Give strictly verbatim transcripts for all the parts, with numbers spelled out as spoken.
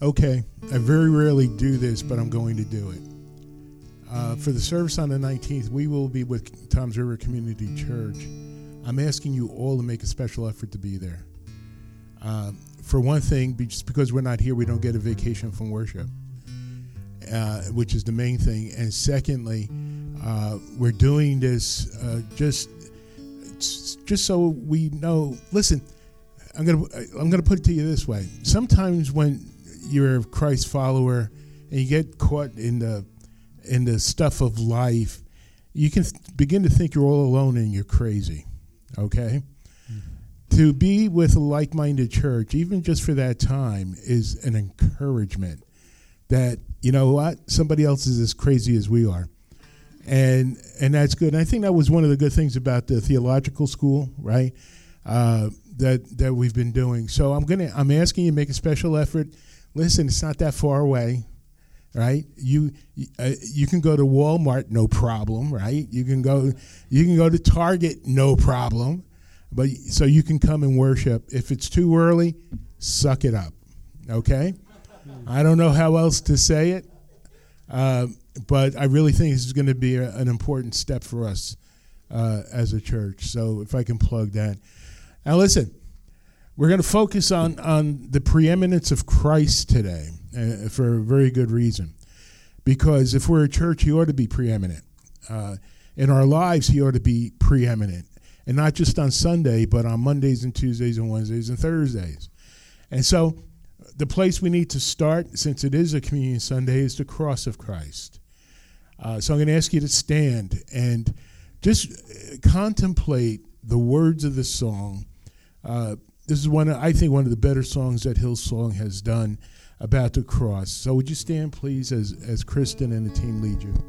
Okay, I very rarely do this, but I'm going to do it. Uh, for the service on the nineteenth, we will be with Toms River Community Church. I'm asking you all to make a special effort to be there. Uh, for one thing, just because we're not here, we don't get a vacation from worship, uh, which is the main thing. And secondly, uh, we're doing this uh, just just so we know. Listen, I'm gonna I'm gonna put it to you this way. Sometimes when you're a Christ follower and you get caught in the in the stuff of life, you can th- begin to think you're all alone and you're crazy. Okay? Mm-hmm. To be with a like-minded church, even just for that time, is an encouragement that, you know what, somebody else is as crazy as we are. And and that's good. And I think that was one of the good things about the theological school, right? Uh, that that we've been doing. So I'm gonna I'm asking you to make a special effort. Listen, it's not that far away, right? You uh, you can go to Walmart, no problem, right? You can go you can go to Target, no problem. But so you can come and worship. If it's too early, suck it up, okay? I don't know how else to say it, uh, but I really think this is going to be a, an important step for us uh, as a church. So if I can plug that. Now listen. We're going to focus on, on the preeminence of Christ today uh, for a very good reason. Because if we're a church, he ought to be preeminent. Uh, in our lives, he ought to be preeminent. And not just on Sunday, but on Mondays and Tuesdays and Wednesdays and Thursdays. And so the place we need to start, since it is a Communion Sunday, is the cross of Christ. Uh, so I'm going to ask you to stand and just contemplate the words of the song. Uh, This is one, of, I think, one of the better songs that Hillsong has done about the cross. So would you stand, please, as, as Kristen and the team lead you?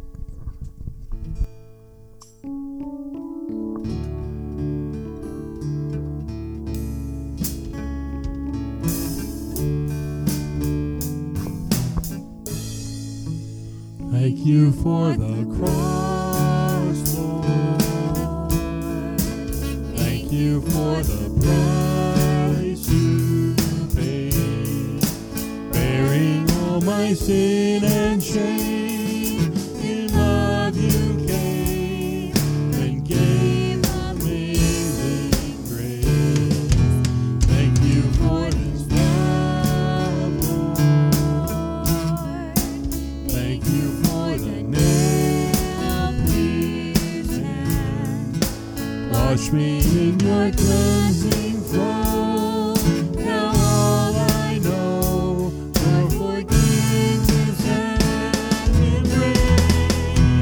Thank you for the cross, Lord. Thank you for the price you paid, bearing all my sin and shame. In love you came and gave amazing grace. Thank you for this love, Lord. Thank you for the nail-pierced hand. Wash me in your cleansing flow. Now all I know for forgiveness and embrace.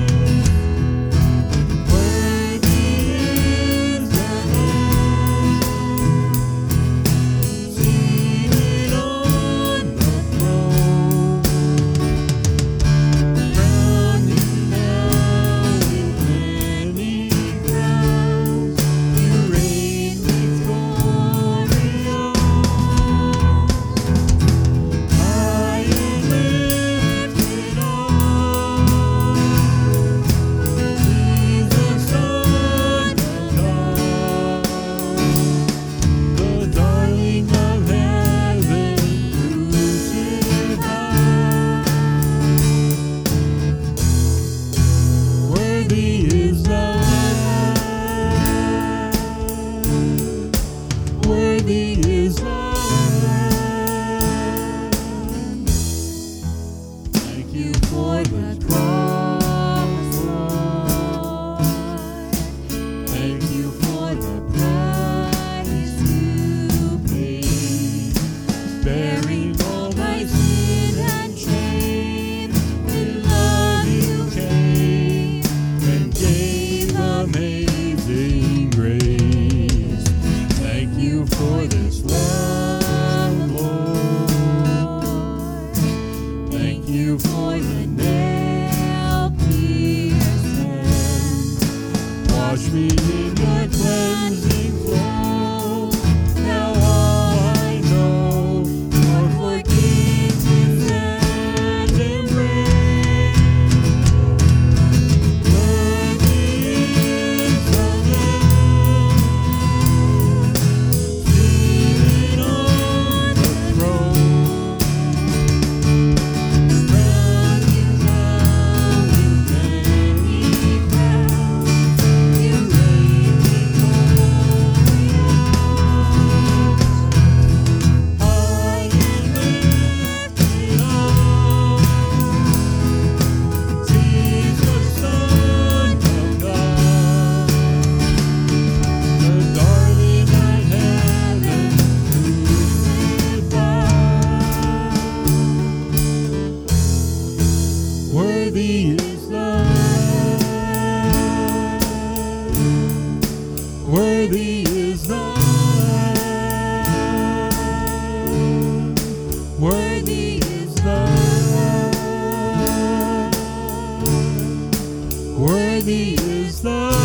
Worthy is the Lamb seated on the throne, crowning now with many crowns. You reign victorious. High and lifted up, Jesus, Son of God, the darling of heaven crucified. Worthy is the Lamb. Worthy is the Lamb. Thank you for the cross, Lord. Thank you for the price you paid, bearing all my sin and shame. In love you came and gave amazing grace. Thank you for this love, Lord. Thank you for the nail-pierced hand. Wash me in your cleansing flow. Now all I know for forgiveness and embrace. Worthy is the Lamb seated on the throne, Worthy is the Lamb. Worthy is the Lamb. Worthy is the Lamb.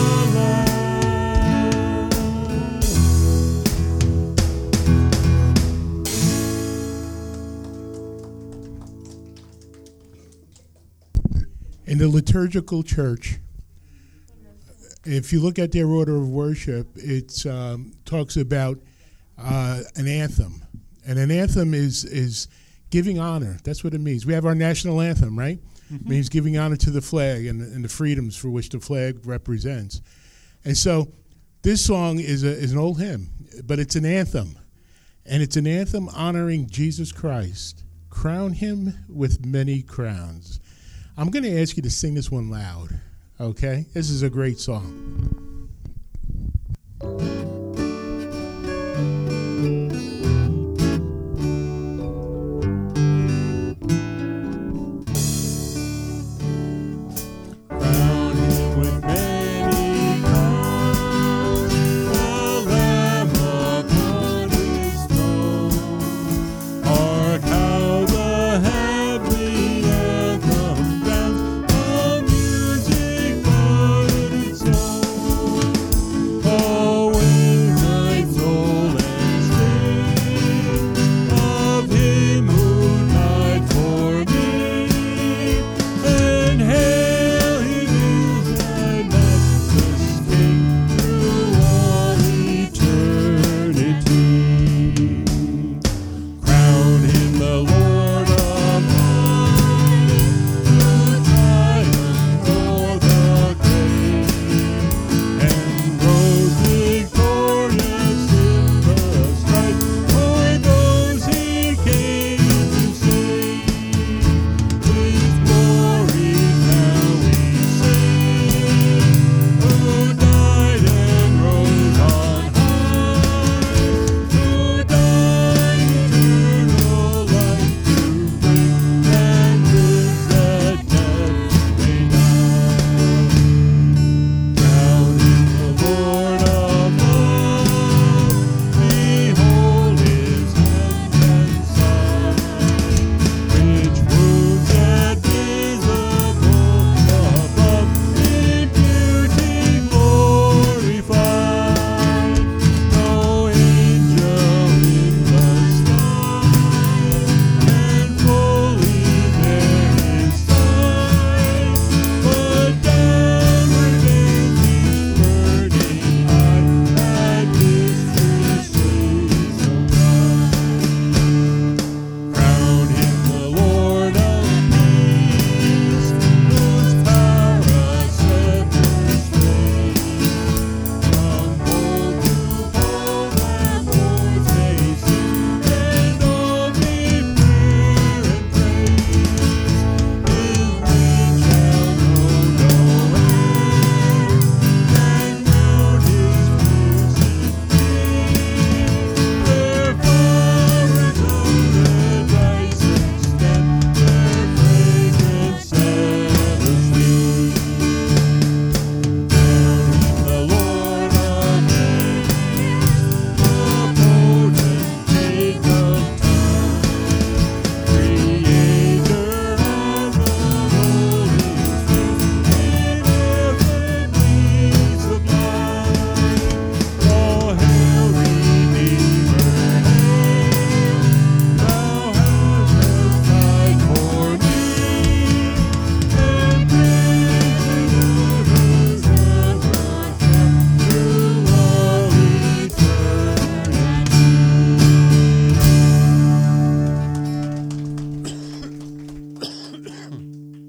In the liturgical church, if you look at their order of worship, it um, talks about uh, an anthem. And an anthem is is giving honor. That's what it means. We have our national anthem, right? Mm-hmm. It means giving honor to the flag and, and the freedoms for which the flag represents. And so this song is, a, is an old hymn, but it's an anthem. And it's an anthem honoring Jesus Christ. Crown him with many crowns. I'm going to ask you to sing this one loud, okay? This is a great song. Crown him with many crowns, the Lamb upon his throne. Hark how the heavenly anthem sounds, the music but its own. Awake my soul and sing of him who died for me, and hail him is thy matchless King through all eternity. Crown him the Lord of life, who triumphed o'er the grave, and rose victorious in the strife for those he came to save. His glory now we sing, who died and rose on high, who died eternal life to bring, and lives that death may die. Crown him the Lord of love, behold his hands and side, which wounds yet visible above, in beauty glorified. No angel in the sky can fully bear his sight, but down remains each burning eye at mystery's face of Crown him the Lord of peace, whose power scepters raise. From bold to bold and bold's faces, and all be prayer and praise. His reign shall know no end, and round his piercing beam their flowers of red rice extend, their fragrance ever sweet. Crown him the Lord of days, the potentate of time, Creator of the Holy Spirit, ineffably sublime. Oh, hail, Redeemer, hail! Thou hast died for me, and brings deliverance ever kept through all eternity.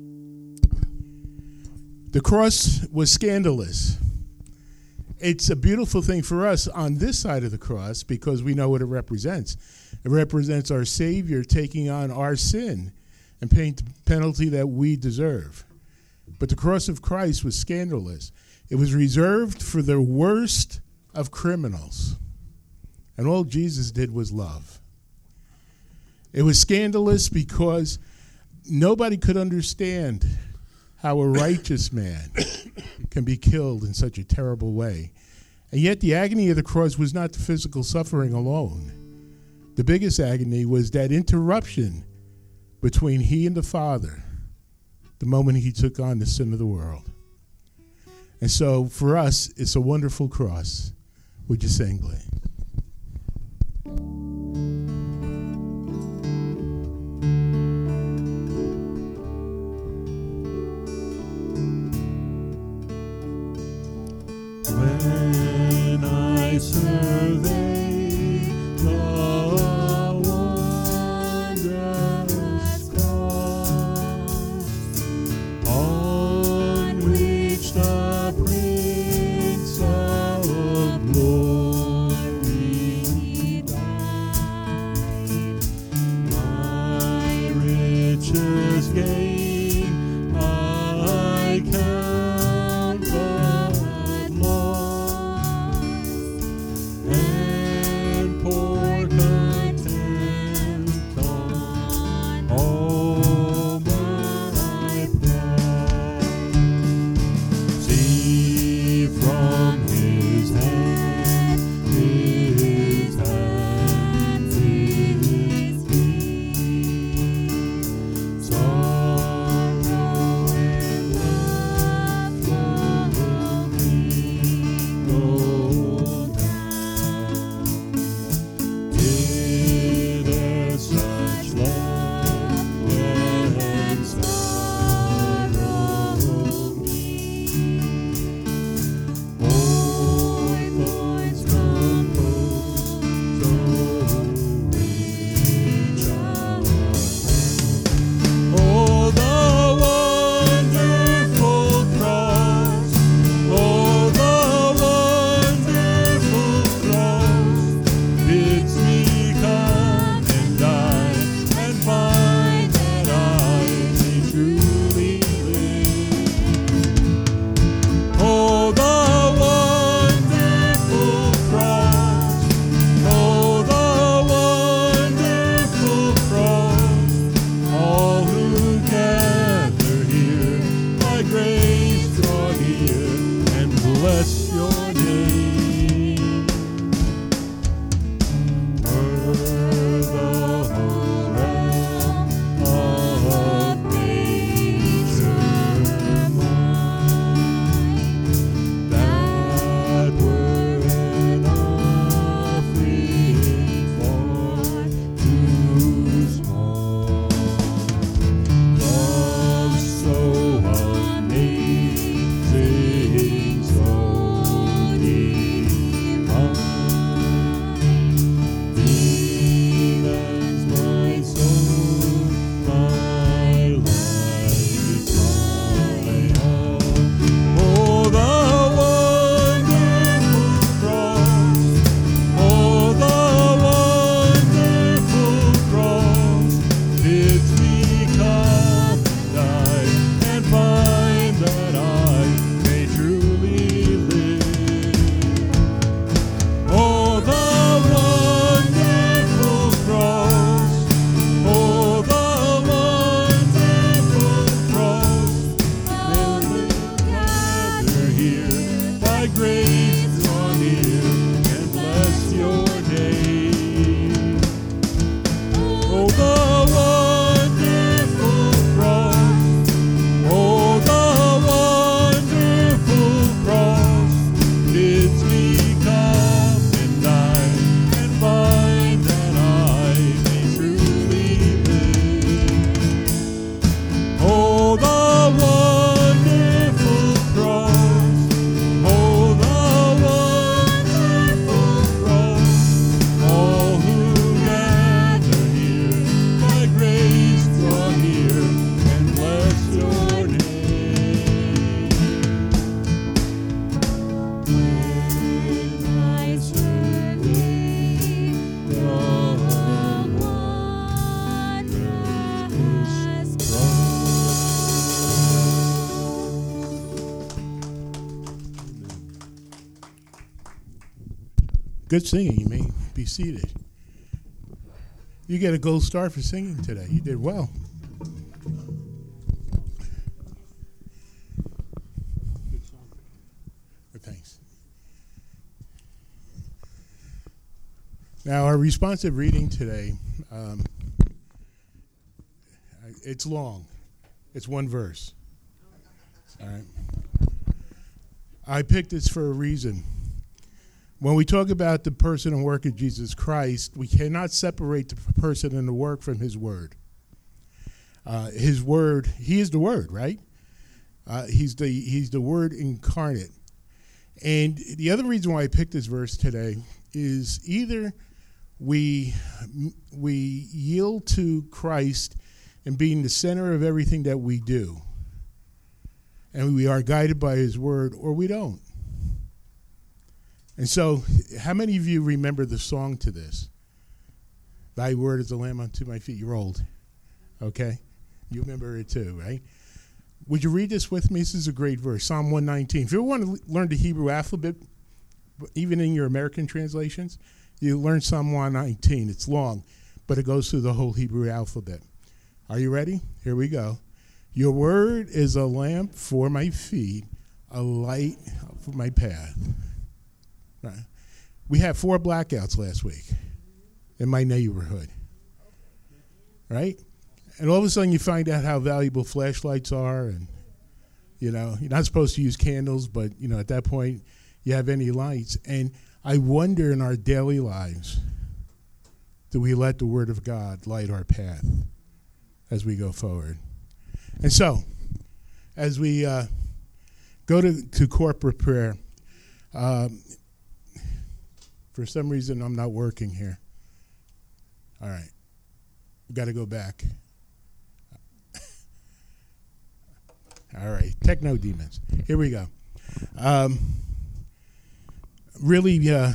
The cross was scandalous. It's a beautiful thing for us on this side of the cross because we know what it represents. It represents our Savior taking on our sin and paying the penalty that we deserve. But the cross of Christ was scandalous. It was reserved for the worst of criminals. And all Jesus did was love. It was scandalous because nobody could understand how a righteous man can be killed in such a terrible way. And yet the agony of the cross was not the physical suffering alone. The biggest agony was that interruption between he and the Father the moment he took on the sin of the world. And so for us, it's a wonderful cross. Would you sing, Glenn? When I survey the wondrous cross on which the Prince of Glory died, my richest gain I count but loss, and pour content on all my pride. See from his hand, his hands, his feet, sorrow and laughter mingled down. Did as such love and sorrow meet, o'er thorns composed so rich a crown. Oh, the wonderful cross! Oh, the wonderful cross bids me come and die and find that I may truly live. Oh, the wonderful cross! Oh, the wonderful cross! All who gather here by grace draw near and bless your name. O'er the whole realm of nature mine, that were an offering far too small. Love so amazing, so divine, demands my soul, my life, my all. Oh, the wonderful cross! Oh, the wonderful cross bids me come and die and find that I may truly live. Oh, the wonderful cross! Oh, the wonderful cross! Millions gather here by grace draw near and bless your name. Oh, the wonderful cross! Oh, the wonderful cross bids me come and die and find that I may truly live. Oh, the wonderful cross! Oh, the wonderful cross! All who gather here by grace draw near and bless your name. When I survey the wondrous Good singing. You may be seated. You get a gold star for singing today. You did well. Thanks. Now, our responsive reading today, um, it's long. It's one verse. All right. I picked this for a reason. When we talk about the person and work of Jesus Christ, we cannot separate the person and the work from his word. Uh, his word, he is the word, right? Uh, he's the he's the word incarnate. And the other reason why I picked this verse today is either we we yield to Christ and being the center of everything that we do, and we are guided by his word, or we don't. And so, how many of you remember the song to this? Thy word is a lamp unto my feet. You're old, okay? You remember it too, right? Would you read this with me? This is a great verse, Psalm one nineteen. If you want to learn the Hebrew alphabet, even in your American translations, you learn Psalm one nineteen. It's long, but it goes through the whole Hebrew alphabet. Are you ready? Here we go. Your word is a lamp for my feet, a light for my path. Right. We had four blackouts last week in my neighborhood, right? And all of a sudden you find out how valuable flashlights are, and, you know, you're not supposed to use candles, but, you know, at that point you have any lights. And I wonder in our daily lives, do we let the word of God light our path as we go forward? And so, as we uh, go to, to corporate prayer, um, for some reason I'm not working here. All right. We've got to go back. All right. Techno demons. Here we go. Um, really, uh,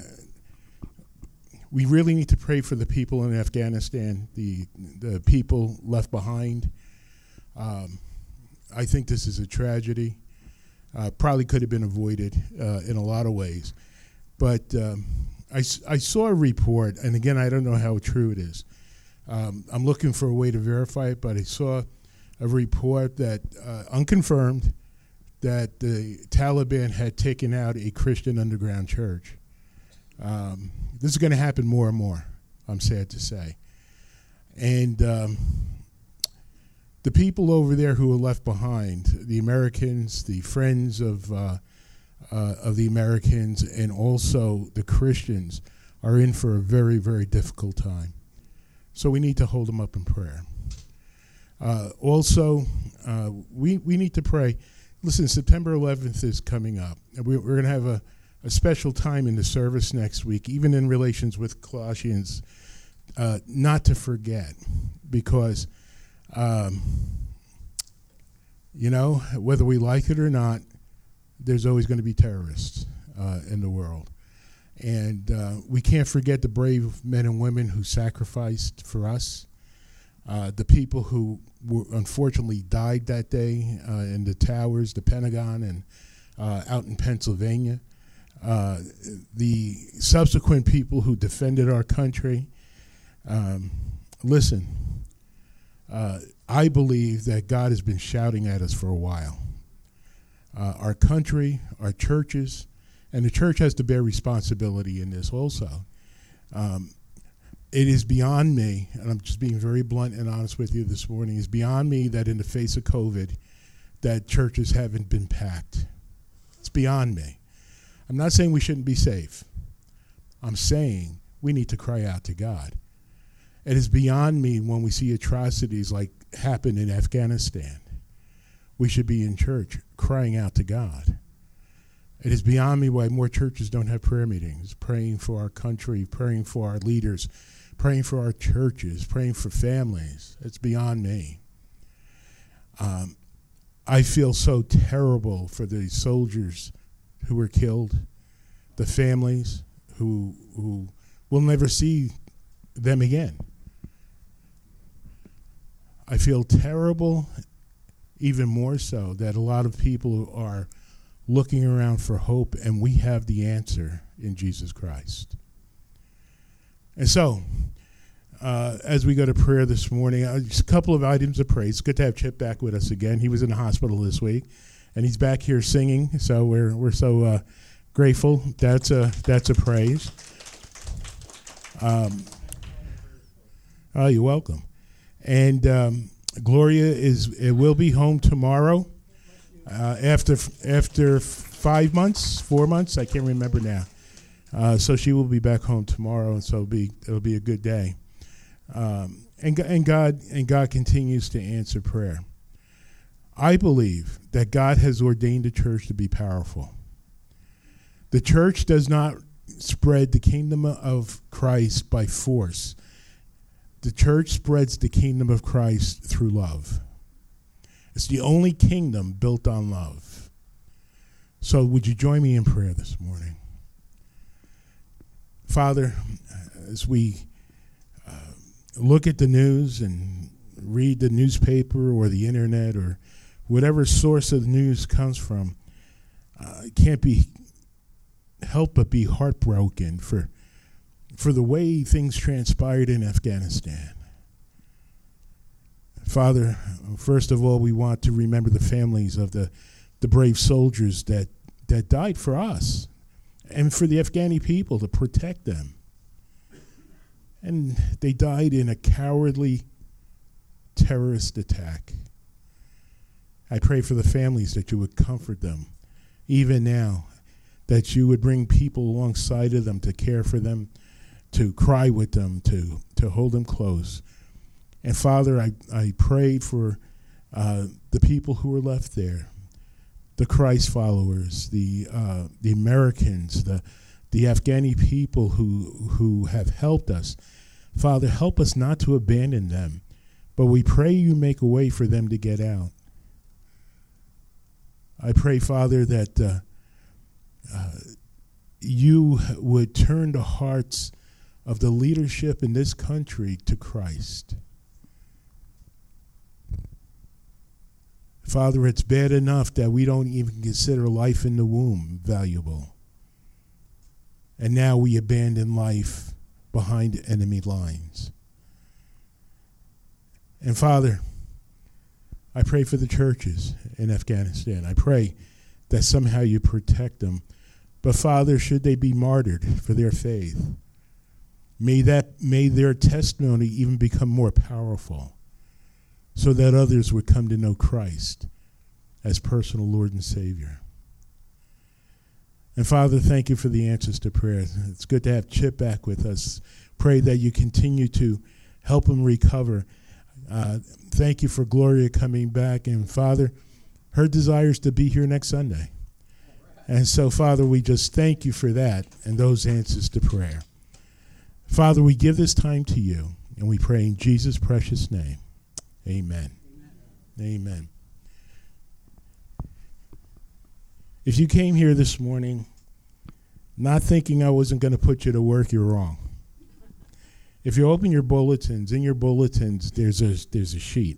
we really need to pray for the people in Afghanistan, the the people left behind. Um, I think this is a tragedy. Uh, probably could have been avoided uh, in a lot of ways. But um, I, I saw a report, and again, I don't know how true it is. Um, I'm looking for a way to verify it, but I saw a report that, uh, unconfirmed, that the Taliban had taken out a Christian underground church. Um, this is going to happen more and more, I'm sad to say. And um, the people over there who are left behind, the Americans, the friends of uh, uh, of the Americans, and also the Christians, are in for a very, very difficult time. So we need to hold them up in prayer. Uh, also, uh, we, we need to pray. Listen, September eleventh is coming up, and we, we're going to have a, a special time in the service next week, even in relations with Colossians, uh, not to forget, because, um, you know, whether we like it or not, there's always going to be terrorists uh, in the world. And uh, we can't forget the brave men and women who sacrificed for us, uh, the people who were unfortunately died that day uh, in the towers, the Pentagon, and uh, out in Pennsylvania, uh, the subsequent people who defended our country. Um, listen, uh, I believe that God has been shouting at us for a while. Uh, our country, our churches, and the church has to bear responsibility in this also. Um, it is beyond me, and I'm just being very blunt and honest with you this morning, it's beyond me that in the face of COVID, that churches haven't been packed. It's beyond me. I'm not saying we shouldn't be safe. I'm saying we need to cry out to God. It is beyond me when we see atrocities like happen in Afghanistan. We should be in church crying out to God. It is beyond me why more churches don't have prayer meetings, praying for our country, praying for our leaders, praying for our churches, praying for families. It's beyond me. Um, I feel so terrible for the soldiers who were killed, the families who who will never see them again. I feel terrible, even more so, that a lot of people are looking around for hope, and we have the answer in Jesus Christ. And so, uh, as we go to prayer this morning, uh, just a couple of items of praise. It's good to have Chip back with us again. He was in the hospital this week, and he's back here singing, so we're we're so uh, grateful. That's a, that's a praise. Um, oh, you're welcome. And um, Gloria is it will be home tomorrow uh, after after five months, four months. I can't remember now. Uh, so she will be back home tomorrow, and so it'll be it'll be a good day. Um, and and God and God continues to answer prayer. I believe that God has ordained the church to be powerful. The church does not spread the kingdom of Christ by force. The church spreads the kingdom of Christ through love. It's the only kingdom built on love. So would you join me in prayer this morning? Father, as we uh, look at the news and read the newspaper or the internet or whatever source of the news comes from, uh, it can't be help but be heartbroken for for the way things transpired in Afghanistan. Father, first of all, we want to remember the families of the, the brave soldiers that, that died for us and for the Afghani people to protect them. And they died in a cowardly terrorist attack. I pray for the families that you would comfort them, even now, that you would bring people alongside of them to care for them, to cry with them, to, to hold them close. And Father, I, I pray for uh, the people who are left there, the Christ followers, the uh, the Americans, the the Afghani people who who have helped us. Father, help us not to abandon them, but we pray you make a way for them to get out. I pray, Father, that uh, uh, you would turn the hearts of the leadership in this country to Christ. Father, it's bad enough that we don't even consider life in the womb valuable. And now we abandon life behind enemy lines. And Father, I pray for the churches in Afghanistan. I pray that somehow you protect them. But Father, should they be martyred for their faith, may that may their testimony even become more powerful, so that others would come to know Christ as personal Lord and Savior. And Father, thank you for the answers to prayer. It's good to have Chip back with us. Pray that you continue to help him recover. Uh, thank you for Gloria coming back. And Father, her desire is to be here next Sunday. And so, Father, we just thank you for that and those answers to prayer. Father, we give this time to you, and we pray in Jesus' precious name. Amen. Amen. Amen. If you came here this morning not thinking I wasn't going to put you to work, you're wrong. If you open your bulletins, in your bulletins, there's a, there's a sheet.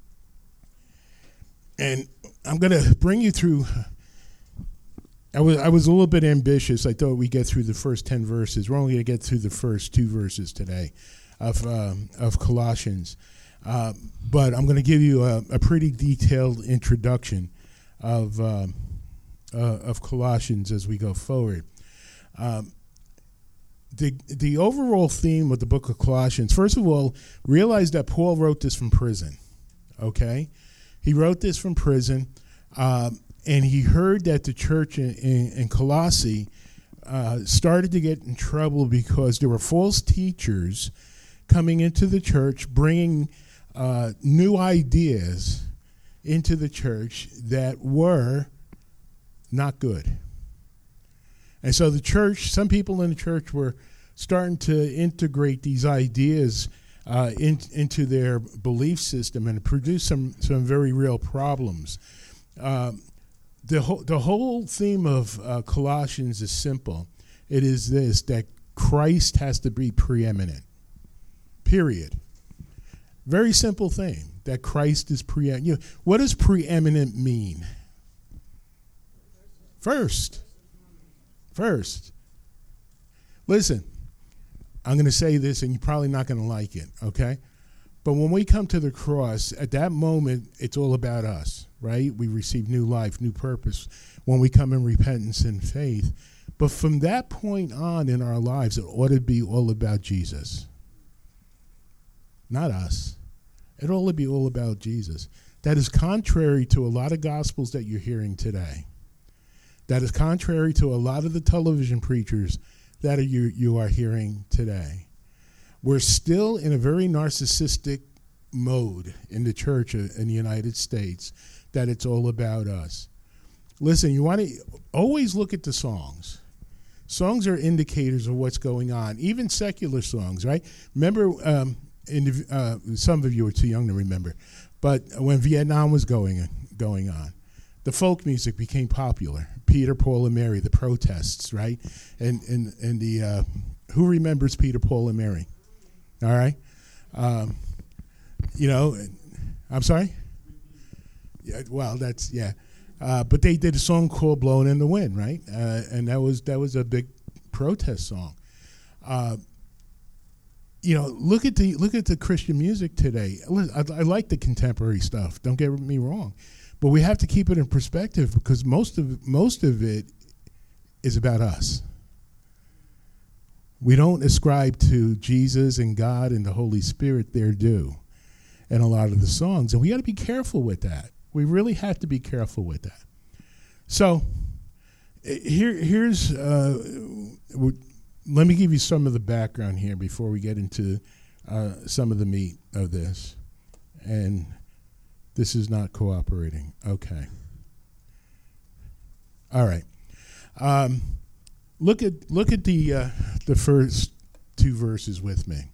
And I'm going to bring you through. I was, I was a little bit ambitious. I thought we'd get through the first ten verses. We're only going to get through the first two verses today of, um, of Colossians. Uh, but I'm going to give you a, a pretty detailed introduction of uh, uh, of Colossians as we go forward. Um, the the overall theme of the book of Colossians, first of all, realize that Paul wrote this from prison. Okay, he wrote this from prison, uh, and he heard that the church in, in, in Colossae uh, started to get in trouble because there were false teachers coming into the church, bringing Uh, new ideas into the church that were not good. And so the church, some people in the church were starting to integrate these ideas uh, in, into their belief system and produce some, some very real problems. Uh, the, ho- the whole theme of uh, Colossians is simple. It is this, that Christ has to be preeminent, period. Very simple thing, that Christ is preeminent. You know, what does preeminent mean? First. First. Listen, I'm going to say this, and you're probably not going to like it, okay? But when we come to the cross, at that moment, it's all about us, right? We receive new life, new purpose when we come in repentance and faith. But from that point on in our lives, it ought to be all about Jesus. Not us. It ought to be all about Jesus. That is contrary to a lot of gospels that you're hearing today. That is contrary to a lot of the television preachers that are you, you are hearing today. We're still in a very narcissistic mode in the church in the United States, that it's all about us. Listen, you want to always look at the songs. Songs are indicators of what's going on, even secular songs, right? Remember, um, in the, uh, some of you are too young to remember, but when Vietnam was going going on, the folk music became popular. Peter, Paul, and Mary, the protests, right? And and and the uh, who remembers Peter, Paul, and Mary? All right, um, you know, I'm sorry. Yeah, well, that's yeah. Uh, but they did a song called "Blowing in the Wind," right? Uh, and that was that was a big protest song. Uh, you know, look at the look at the Christian music today. I, I like the contemporary stuff. Don't get me wrong, but we have to keep it in perspective, because most of most of it is about us. We don't ascribe to Jesus and God and the Holy Spirit their due in a lot of the songs, and we got to be careful with that. We really have to be careful with that. So here, here's, uh, let me give you some of the background here before we get into uh, some of the meat of this. And this is not cooperating. Okay. All right. Um, look at look at the uh, the first two verses with me.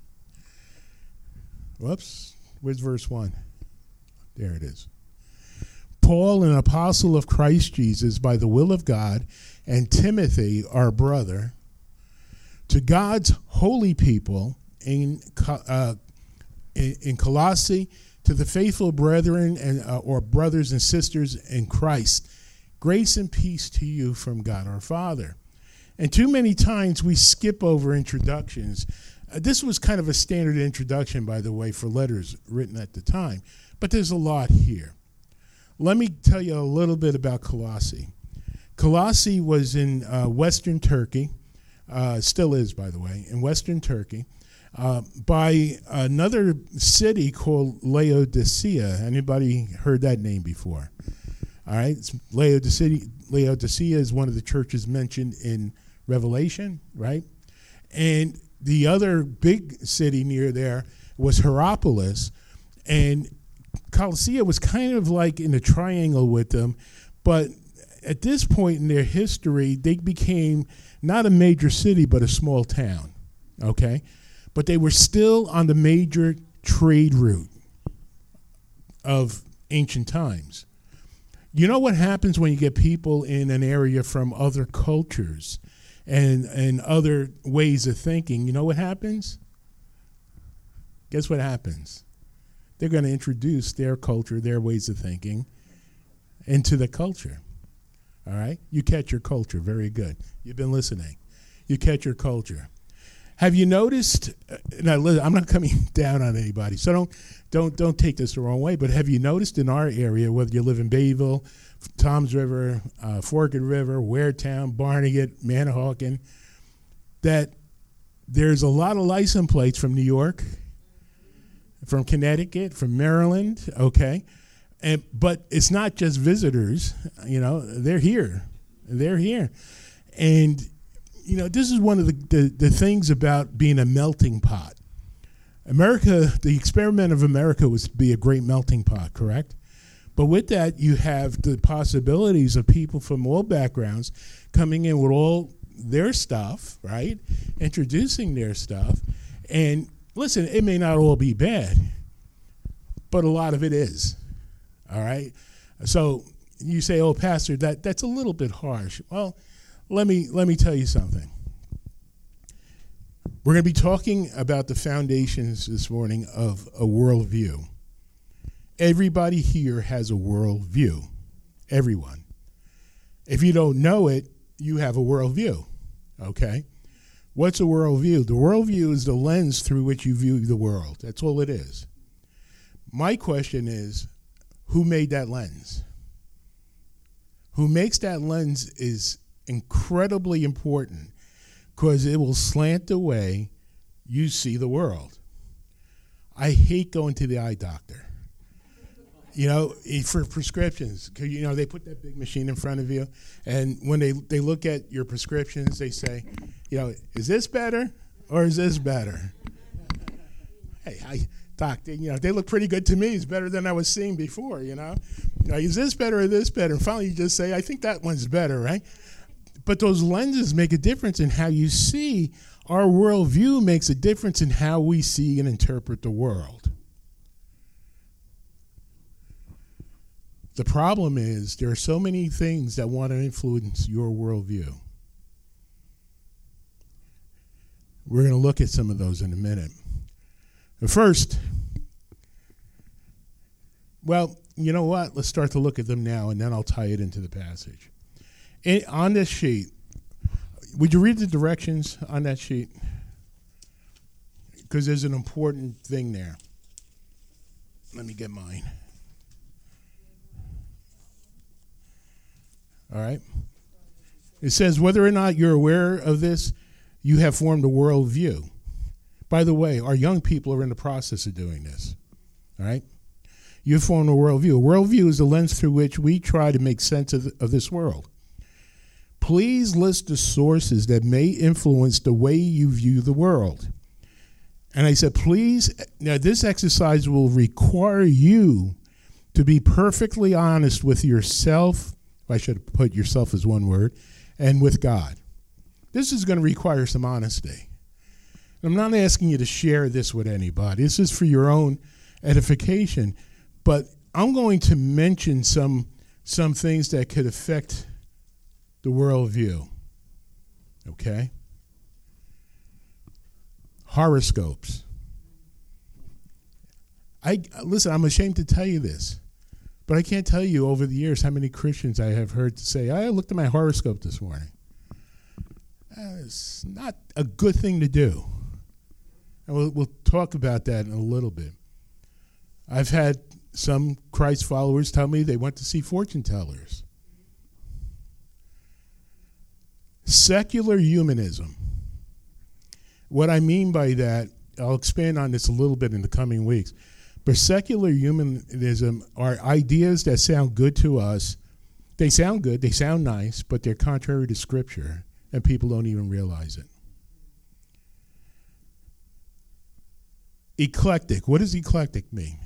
Whoops. Where's verse one? There it is. Paul, an apostle of Christ Jesus by the will of God, and Timothy, our brother, to God's holy people in uh, in, in Colossae, to the faithful brethren and uh, or brothers and sisters in Christ, grace and peace to you from God our Father. And too many times we skip over introductions. Uh, this was kind of a standard introduction, by the way, for letters written at the time, but there's a lot here. Let me tell you a little bit about Colossae. Colossae was in uh, Western Turkey, uh, still is, by the way, in Western Turkey, uh, by another city called Laodicea. Anybody heard that name before? All right, it's Laodicea, Laodicea is one of the churches mentioned in Revelation, right? And the other big city near there was Hierapolis, and Colossae was kind of like in a triangle with them, but at this point in their history, they became not a major city, but a small town, okay? But they were still on the major trade route of ancient times. You know what happens when you get people in an area from other cultures and, and other ways of thinking? You know what happens? Guess what happens? They're going to introduce their culture, their ways of thinking into the culture. All right? You catch your culture. Very good. You've been listening. You catch your culture. Have you noticed, uh, now I'm not coming down on anybody, so don't don't don't take this the wrong way, but have you noticed in our area, whether you live in Bayville, Toms River, uh, Forked River, Waretown, Barnegat, Manahawkin, that there's a lot of license plates from New York, from Connecticut, from Maryland, okay? And but it's not just visitors, you know, they're here. They're here. And, you know, this is one of the, the, the things about being a melting pot. America, the experiment of America was to be a great melting pot, correct? But with that, you have the possibilities of people from all backgrounds coming in with all their stuff, right? Introducing their stuff. And listen, it may not all be bad, but a lot of it is, all right? So you say, oh, Pastor, that, that's a little bit harsh. Well, let me let me tell you something. We're going to be talking about the foundations this morning of a worldview. Everybody here has a worldview, everyone. If you don't know it, you have a worldview, okay? What's a worldview? The worldview is the lens through which you view the world. That's all it is. My question is, who made that lens? Who makes that lens is incredibly important because it will slant the way you see the world. I hate going to the eye doctor. You know, for prescriptions, 'cause, you know, they put that big machine in front of you, and when they, they look at your prescriptions, they say, you know, is this better or is this better? Hey, I, doc, they, you know, they look pretty good to me. It's better than I was seeing before, you know. You know, is this better or this better? And finally you just say, I think that one's better, right? But those lenses make a difference in how you see. Our worldview makes a difference in how we see and interpret the world. The problem is there are so many things that want to influence your worldview. We're going to look at some of those in a minute. But first, well, you know what? Let's start to look at them now, and then I'll tie it into the passage. In, on this sheet, would you read the directions on that sheet? Because there's an important thing there. Let me get mine. All right. It says, whether or not you're aware of this, you have formed a worldview. By the way, our young people are in the process of doing this. All right. You've formed a worldview. A worldview is the lens through which we try to make sense of, of this world. Please list the sources that may influence the way you view the world. And I said, please, now this exercise will require you to be perfectly honest with yourself. I should have put yourself as one word, and with God. This is going to require some honesty. I'm not asking you to share this with anybody. This is for your own edification. But I'm going to mention some, some things that could affect the worldview. Okay? Horoscopes. I listen, I'm ashamed to tell you this. But I can't tell you over the years how many Christians I have heard say, I looked at my horoscope this morning. Uh, it's not a good thing to do. And we'll, we'll talk about that in a little bit. I've had some Christ followers tell me they went to see fortune tellers. Secular humanism. What I mean by that, I'll expand on this a little bit in the coming weeks. But secular humanism are ideas that sound good to us. They sound good, they sound nice, but they're contrary to Scripture, and people don't even realize it. Eclectic. What does eclectic mean?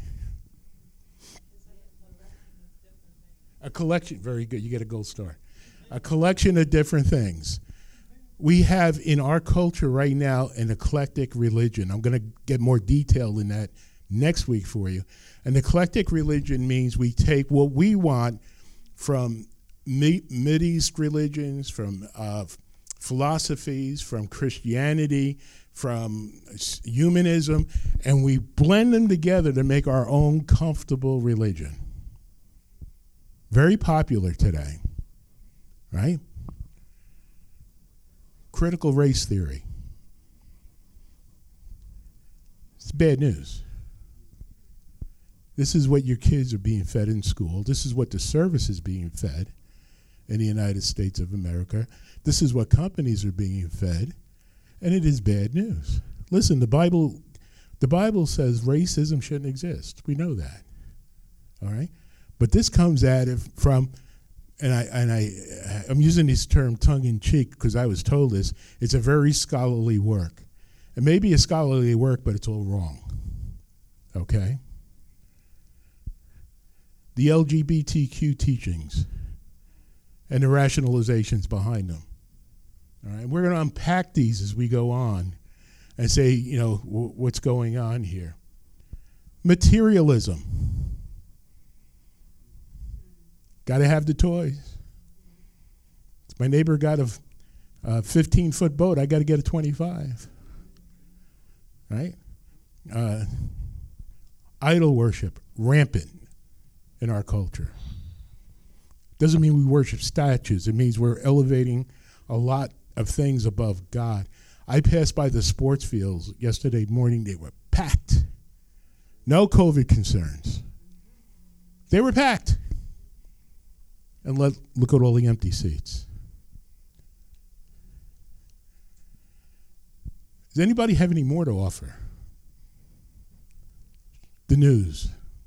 A collection. Very good. You get a gold star. A collection of different things. We have in our culture right now an eclectic religion. I'm going to get more detail in that next week for you. An eclectic religion means we take what we want from Mideast religions, from uh, philosophies, from Christianity, from humanism, and we blend them together to make our own comfortable religion. Very popular today, right? Critical race theory. It's bad news. This is what your kids are being fed in school. This is what the service is being fed in the United States of America. This is what companies are being fed, and it is bad news. Listen, the Bible, the Bible says racism shouldn't exist. We know that, all right? But this comes at it from, and I and I, I'm using this term tongue in cheek because I was told this. It's a very scholarly work. It may be a scholarly work, but it's all wrong. Okay. The L G B T Q teachings and the rationalizations behind them. All right, we're going to unpack these as we go on and say, you know, w- what's going on here. Materialism. Got to have the toys. My neighbor got a, a fifteen-foot boat. I got to get a twenty-five. Right? Uh, idol worship, rampant in our culture. Doesn't mean we worship statues. It means we're elevating a lot of things above God. I passed by the sports fields yesterday morning. They were packed. No COVID concerns. They were packed. And let, look at all the empty seats. Does anybody have any more to offer? The news.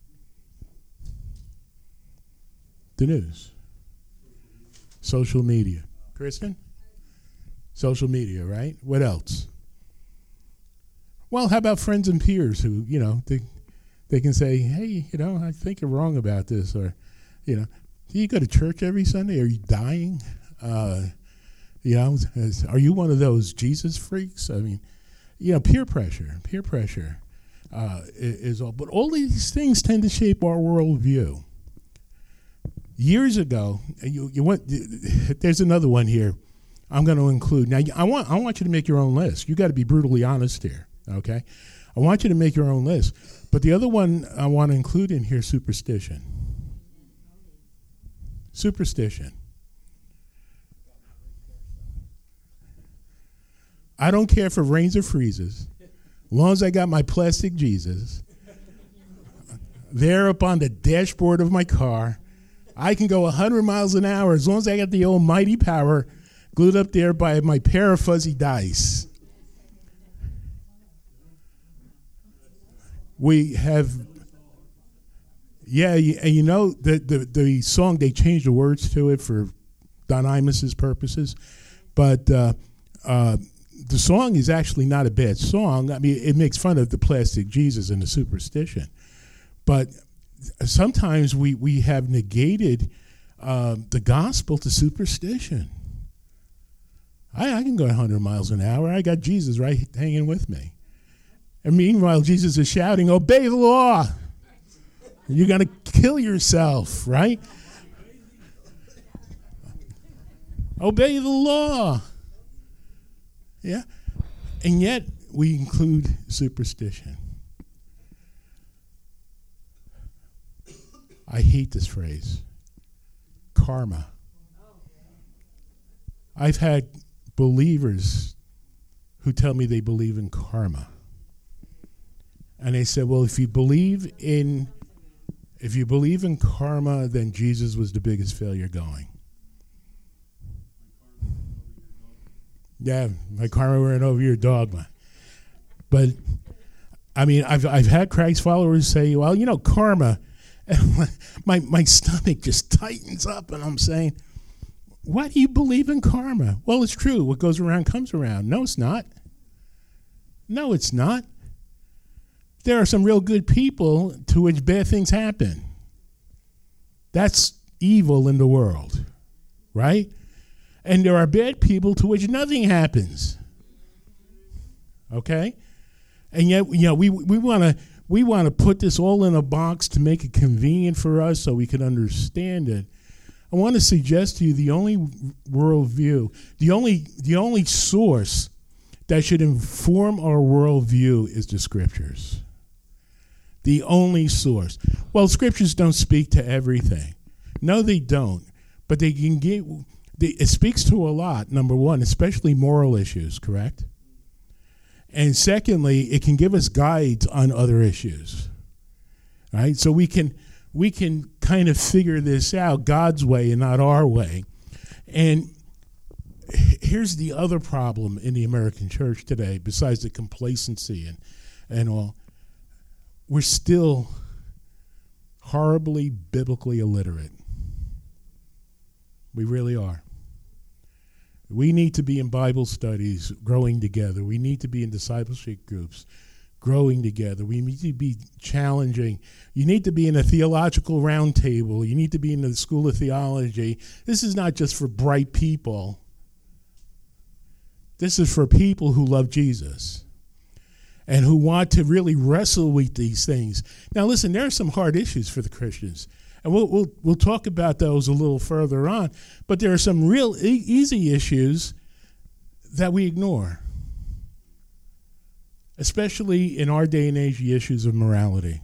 The news. Social media. Kristen? Social media, right? What else? Well, how about friends and peers who, you know, they, they can say, hey, you know, I think you're wrong about this. Or, you know, do you go to church every Sunday? Are you dying? Uh, you know, is, are you one of those Jesus freaks? I mean, you know, peer pressure, peer pressure uh, is, is all. But all these things tend to shape our worldview. Years ago, you, you went, there's another one here I'm going to include. Now, I want, I want you to make your own list. You got to be brutally honest here, okay? I want you to make your own list. But the other one I want to include in here, superstition. Superstition. I don't care if it rains or freezes. As long as I got my plastic Jesus there up on the dashboard of my car, I can go one hundred miles an hour as long as I got the almighty power glued up there by my pair of fuzzy dice. We have, yeah, and you know, the, the, the song, they changed the words to it for Don Imus's purposes, but uh, uh, the song is actually not a bad song. I mean, it makes fun of the plastic Jesus and the superstition, but sometimes we, we have negated uh, the gospel to superstition. I, I can go one hundred miles an hour. I got Jesus right hanging with me. And meanwhile, Jesus is shouting, obey the law. You're going to kill yourself, right? Obey the law. Yeah. And yet, we include superstition. I hate this phrase, karma. I've had believers who tell me they believe in karma. And they said, well, if you believe in if you believe in karma, then Jesus was the biggest failure going. Yeah, my karma ran over your dogma. But I mean, I've I've had Christ followers say, well, you know, karma, my my stomach just tightens up, and I'm saying, why do you believe in karma? Well, it's true. What goes around comes around. No, it's not. No, it's not. There are some real good people to which bad things happen. That's evil in the world, right? And there are bad people to which nothing happens. Okay? And yet, you know, we we want to we want to put this all in a box to make it convenient for us so we can understand it. I want to suggest to you the only worldview, the only the only source that should inform our worldview is the scriptures. The only source. Well, scriptures don't speak to everything. No, they don't. But they can get. They, it speaks to a lot. Number one, especially moral issues. Correct. And secondly, it can give us guides on other issues. Right. So we can we can kind of figure this out God's way and not our way. And here's the other problem in the American church today, besides the complacency and and all. We're still horribly biblically illiterate. We really are. We need to be in Bible studies growing together. We need to be in discipleship groups growing together. We need to be challenging. You need to be in a theological roundtable. You need to be in the School of Theology. This is not just for bright people. This is for people who love Jesus and who want to really wrestle with these things. Now, listen, there are some hard issues for the Christians, and we'll we'll, we'll talk about those a little further on, but there are some real e- easy issues that we ignore, especially in our day and age, the issues of morality,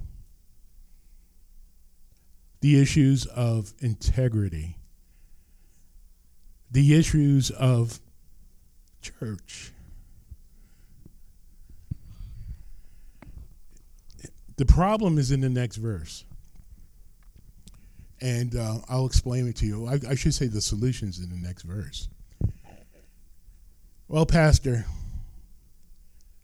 the issues of integrity, the issues of church. The problem is in the next verse. And uh, I'll explain it to you. I, I should say the solution's in the next verse. Well, Pastor,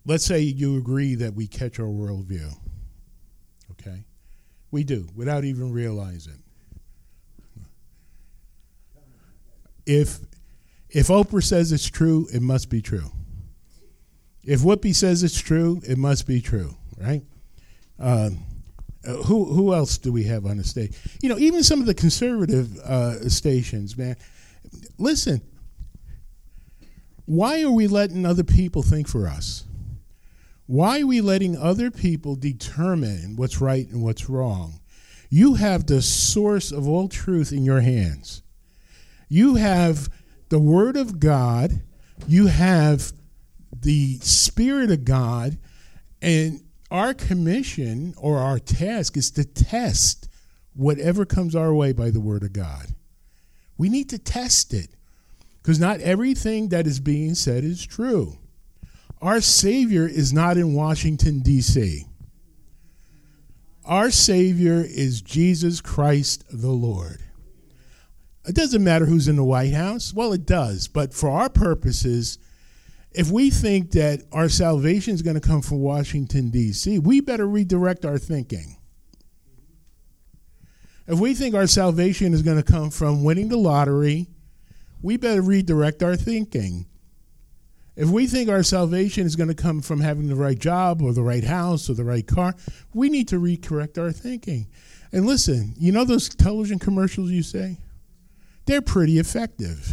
let's say you agree that we catch our worldview. Okay? We do, without even realizing. If if Oprah says it's true, it must be true. If Whoopi says it's true, it must be true, right? Um, uh, who who else do we have on the stage? You know, even some of the conservative uh, stations, man. Listen, why are we letting other people think for us? Why are we letting other people determine what's right and what's wrong? You have the source of all truth in your hands. You have the Word of God. You have the Spirit of God. And our commission or our task is to test whatever comes our way by the Word of God. We need to test it because not everything that is being said is true. Our Savior is not in Washington, D C Our Savior is Jesus Christ the Lord. It doesn't matter who's in the White House. Well, it does. But for our purposes, if we think that our salvation is going to come from Washington, D C, we better redirect our thinking. If we think our salvation is going to come from winning the lottery, we better redirect our thinking. If we think our salvation is going to come from having the right job or the right house or the right car, we need to recorrect our thinking. And listen, you know those television commercials you say? They're pretty effective.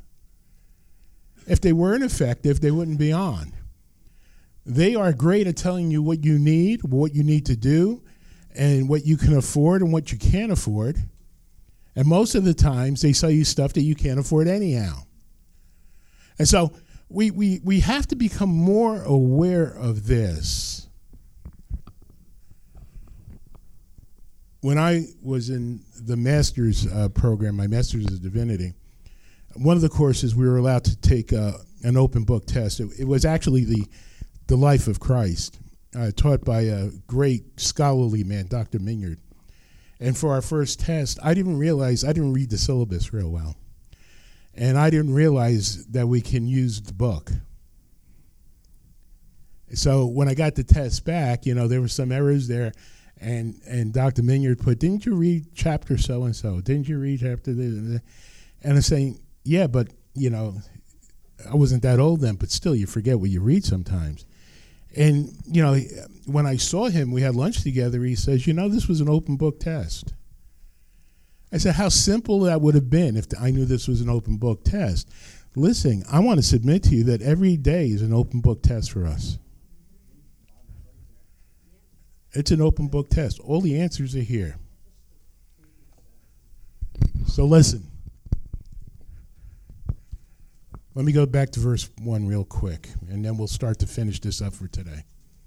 If they weren't effective, they wouldn't be on. They are great at telling you what you need, what you need to do, and what you can afford and what you can't afford. And most of the times, they sell you stuff that you can't afford anyhow. And so we we we have to become more aware of this. When I was in the master's uh, program, my master's of divinity, one of the courses we were allowed to take uh, an open book test. It, it was actually the the life of Christ, uh, taught by a great scholarly man, Doctor Minyard. And for our first test, I didn't realize, I didn't read the syllabus real well. And I didn't realize that we can use the book. So when I got the test back, you know, there were some errors there. And and Doctor Minyard put, didn't you read chapter so-and-so? Didn't you read chapter this? And I'm saying, yeah, but, you know, I wasn't that old then, but still you forget what you read sometimes. And, you know, when I saw him, we had lunch together, he says, you know, this was an open book test. I said, how simple that would have been if I knew this was an open book test. Listen, I want to submit to you that every day is an open book test for us. It's an open book test. All the answers are here. So listen. Let me go back to verse one real quick, and then we'll start to finish this up for today.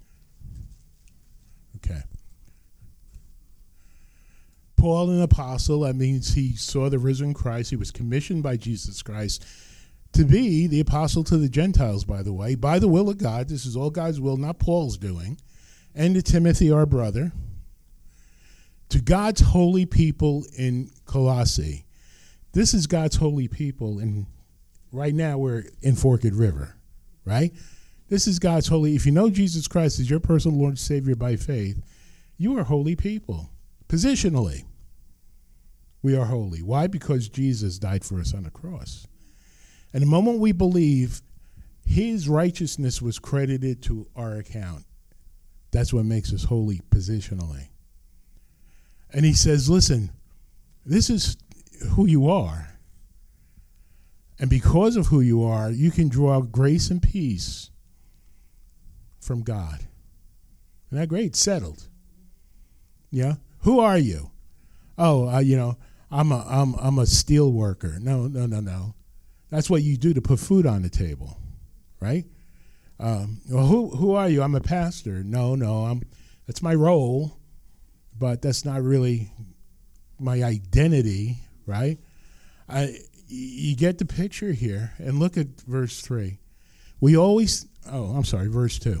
Okay. Paul, an apostle, that means he saw the risen Christ. He was commissioned by Jesus Christ to be the apostle to the Gentiles, by the way, by the will of God. This is all God's will, not Paul's doing. And to Timothy, our brother, to God's holy people in Colossae. This is God's holy people, and right now we're in Forked River, right? This is God's holy. If you know Jesus Christ as your personal Lord and Savior by faith, you are holy people. Positionally, we are holy. Why? Because Jesus died for us on the cross. And the moment we believe his righteousness was credited to our account, that's what makes us holy positionally. And he says, listen, this is who you are. And because of who you are, you can draw grace and peace from God. Isn't that great? Settled. Yeah. Who are you? Oh, uh, you know, I'm a I'm I'm a steel worker. No, no, no, no. That's what you do to put food on the table, right? Um, well, who who are you? I'm a pastor. No, no, I'm. That's my role, but that's not really my identity, right? I. You get the picture here, and look at verse three. We always. Oh, I'm sorry, verse two.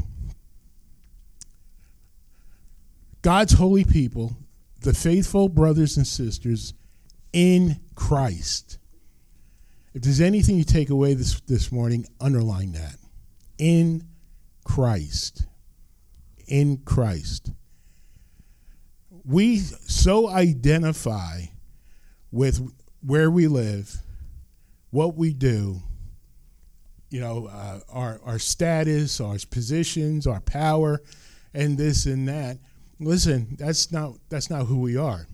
God's holy people, the faithful brothers and sisters in Christ. If there's anything you take away this, this morning, underline that. In Christ. In Christ. We so identify with where we live, what we do, you know, uh, our, our status, our positions, our power, and this and that. Listen, that's not that's not who we are.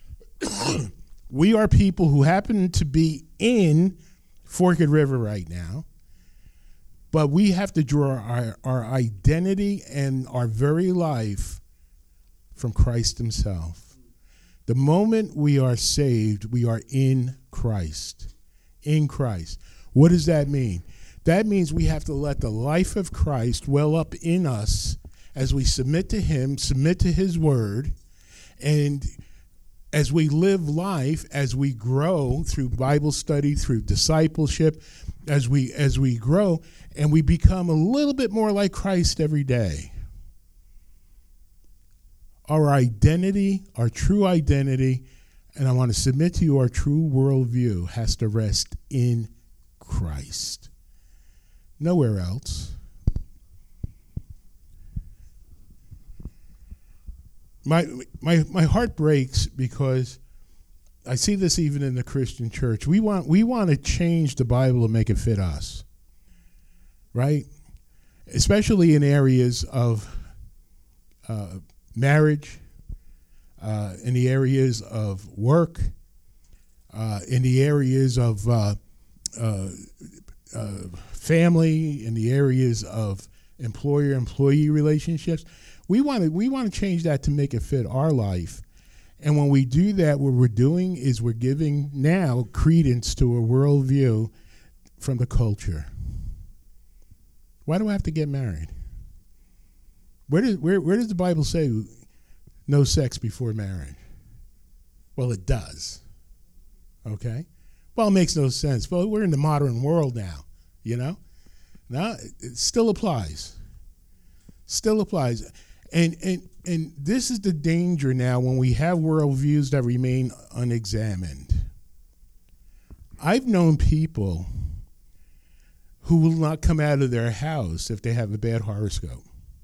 We are people who happen to be in Forked River right now, but we have to draw our, our identity and our very life from Christ himself. The moment we are saved, we are in Christ. In Christ. What does that mean? That means we have to let the life of Christ well up in us as we submit to him, submit to his word, and as we live life, as we grow through Bible study, through discipleship, as we as we grow, and we become a little bit more like Christ every day. Our identity, our true identity, and I want to submit to you, our true worldview has to rest in Christ. Nowhere else. My my my heart breaks because I see this even in the Christian church. We want we want to change the Bible to make it fit us, right? Especially in areas of uh, marriage, uh, in the areas of work, uh, in the areas of uh, uh, uh, family, in the areas of employer-employee relationships. We want to we want to change that to make it fit our life. And when we do that, what we're doing is we're giving now credence to a worldview from the culture. Why do I have to get married? Where does where where does the Bible say no sex before marriage? Well, it does. Okay? Well, it makes no sense. Well, we're in the modern world now, you know? Now, it still applies. Still applies. And and and this is the danger now when we have worldviews that remain unexamined. I've known people who will not come out of their house if they have a bad horoscope.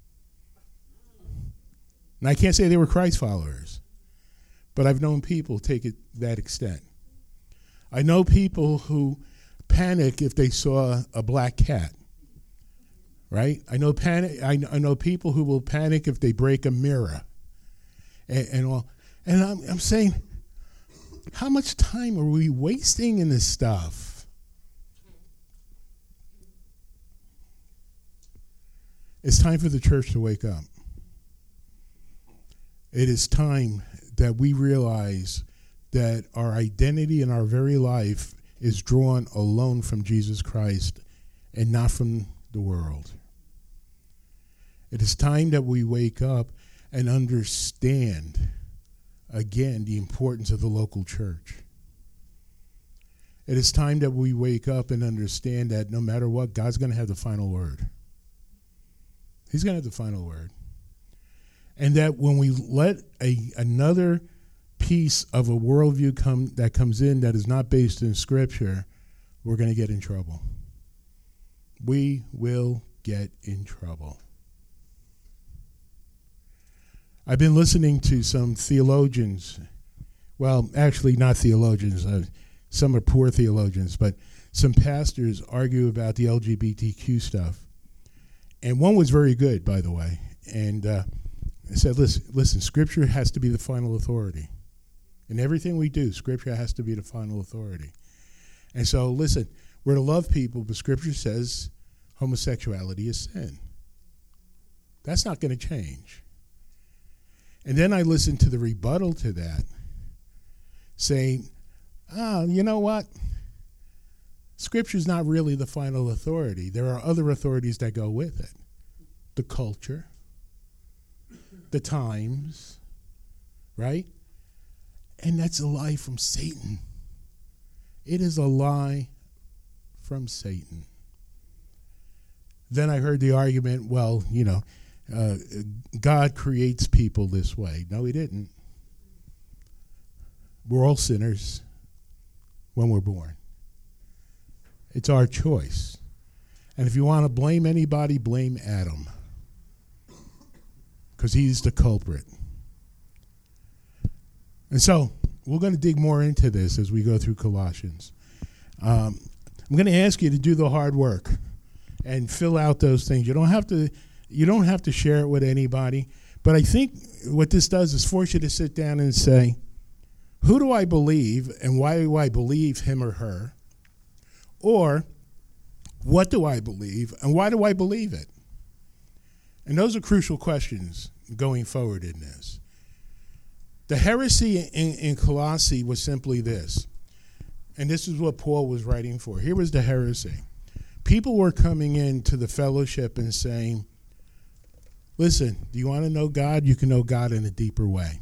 And I can't say they were Christ followers, but I've known people take it that extent. I know people who panic if they saw a black cat. Right? I know panic. I know, I know people who will panic if they break a mirror, and, and all. And I'm, I'm saying, how much time are we wasting in this stuff? It's time for the church to wake up. It is time that we realize that our identity and our very life is drawn alone from Jesus Christ and not from the world. It is time that we wake up and understand, again, the importance of the local church. It is time that we wake up and understand that no matter what, God's going to have the final word. He's going to have the final word. And that when we let a another piece of a worldview come that comes in that is not based in Scripture, we're going to get in trouble. We will get in trouble. I've been listening to some theologians. Well, actually not theologians. Uh, some are poor theologians, but some pastors argue about the L G B T Q stuff. And one was very good, by the way. And uh, I said, listen, listen, Scripture has to be the final authority. In everything we do, Scripture has to be the final authority. And so, listen, we're to love people, but Scripture says homosexuality is sin. That's not going to change. And then I listened to the rebuttal to that, saying, oh, you know what? Scripture's not really the final authority. There are other authorities that go with it. The culture, the times, right? And that's a lie from Satan. It is a lie from Satan. Then I heard the argument, well, you know, uh, God creates people this way. No, he didn't. We're all sinners when we're born. It's our choice. And if you want to blame anybody, blame Adam, because he's the culprit. And so we're going to dig more into this as we go through Colossians. Um, I'm going to ask you to do the hard work and fill out those things. You don't have to. You don't have to share it with anybody. But I think what this does is force you to sit down and say, who do I believe and why do I believe him or her? Or what do I believe and why do I believe it? And those are crucial questions going forward in this. The heresy in, in Colossae was simply this. And this is what Paul was writing for. Here was the heresy. People were coming into the fellowship and saying, listen, do you want to know God? You can know God in a deeper way.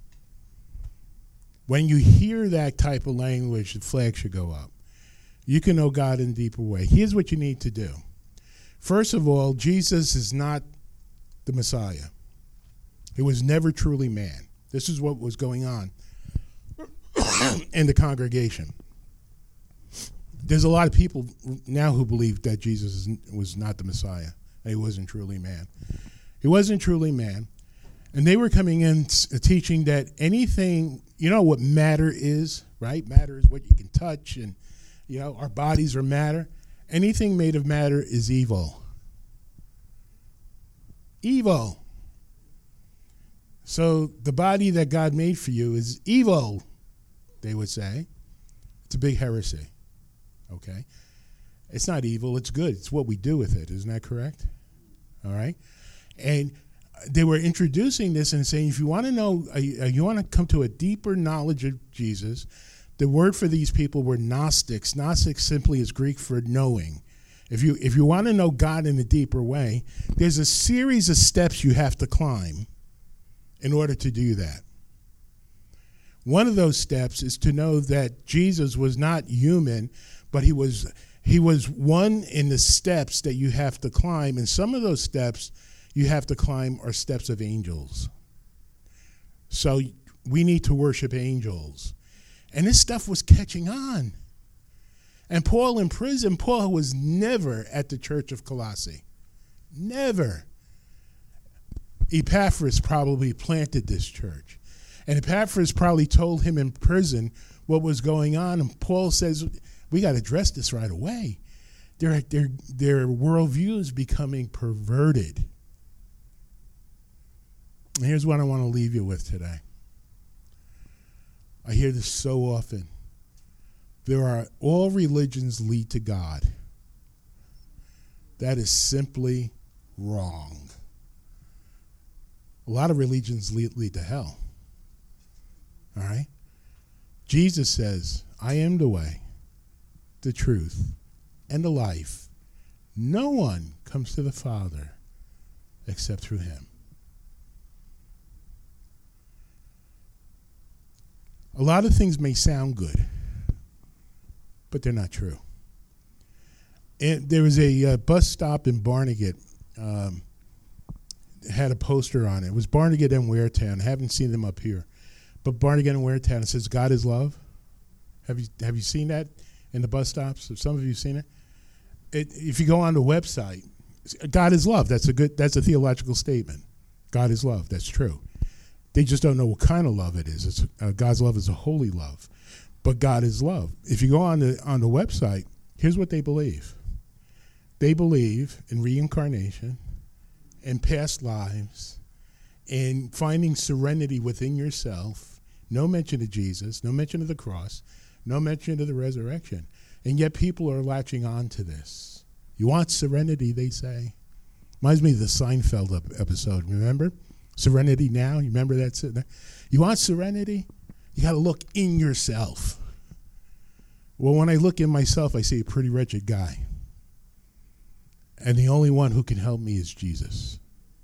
When you hear that type of language, the flag should go up. You can know God in a deeper way. Here's what you need to do. First of all, Jesus is not the Messiah. He was never truly man. This is what was going on in the congregation. There's a lot of people now who believe that Jesus was not the Messiah. That he wasn't truly man. He wasn't truly man. And they were coming in teaching that anything, you know what matter is, right? Matter is what you can touch, and, you know, our bodies are matter. Anything made of matter is evil. Evil. So the body that God made for you is evil, they would say. It's a big heresy, okay? It's not evil, it's good. It's what we do with it. Isn't that correct? All right? And they were introducing this and saying, if you want to know, uh, you want to come to a deeper knowledge of Jesus, the word for these people were Gnostics. Gnostics simply is Greek for knowing. If you if you want to know God in a deeper way, there's a series of steps you have to climb in order to do that. One of those steps is to know that Jesus was not human, but he was he was one in the steps that you have to climb, and some of those steps you have to climb are steps of angels. So we need to worship angels. And this stuff was catching on. And Paul in prison, Paul was never at the church of Colossae. Never. Epaphras probably planted this church. And Epaphras probably told him in prison what was going on. And Paul says, we got to address this right away. Their, their, their worldview is becoming perverted. And here's what I want to leave you with today. I hear this so often. There are, all religions lead to God. That is simply wrong. A lot of religions lead, lead to hell. All right? Jesus says, I am the way, the truth, and the life. No one comes to the Father except through him. A lot of things may sound good, but they're not true. And there was a uh, bus stop in Barnegat, um, had a poster on it. It was Barnegat and Waretown. I haven't seen them up here. But Barnegat and Waretown, it says, God is love. Have you have you seen that in the bus stops? Have some of you seen it? it? If you go on the website, God is love. That's a good. That's a theological statement. God is love. That's true. They just don't know what kind of love it is. It's, uh, God's love is a holy love. But God is love. If you go on the on the website, here's what they believe. They believe in reincarnation, in past lives, in finding serenity within yourself. No mention of Jesus, no mention of the cross, no mention of the resurrection. And yet people are latching on to this. You want serenity, they say. Reminds me of the Seinfeld episode, remember? Serenity Now, you remember that? You want serenity? You got to look in yourself. Well, when I look in myself, I see a pretty wretched guy. And the only one who can help me is Jesus.